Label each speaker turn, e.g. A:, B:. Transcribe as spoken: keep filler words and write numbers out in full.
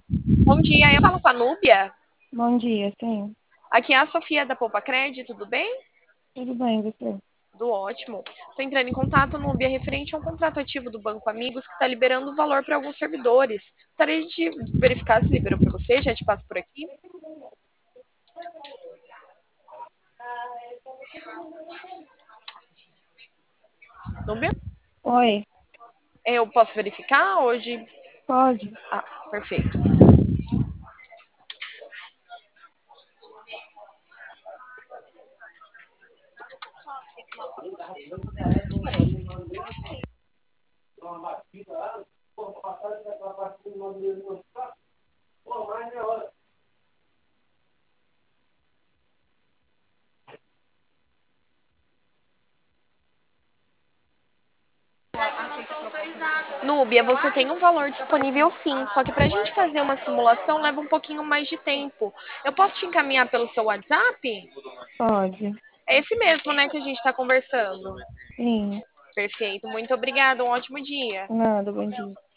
A: Bom dia, eu falo com a Núbia.
B: Bom dia, sim.
A: Aqui é a Sofia da Poupa Cred, tudo bem?
B: Tudo bem, você?
A: Tudo ótimo. Estou entrando em contato, Núbia, referente a um contrato ativo do Banco Amigos que está liberando o valor para alguns servidores. Gostaria de verificar se liberou para você, já te passo por aqui. Núbia,
B: Oi,
A: eu posso verificar hoje?
B: pode?
A: Ah, perfeito. Núbia, você tem um valor disponível sim, só que para a gente fazer uma simulação leva um pouquinho mais de tempo. Eu posso te encaminhar pelo seu WhatsApp?
B: Pode.
A: É esse mesmo, né, que a gente está conversando.
B: Sim,
A: Perfeito, muito obrigada, um ótimo dia.
B: nada, bom dia.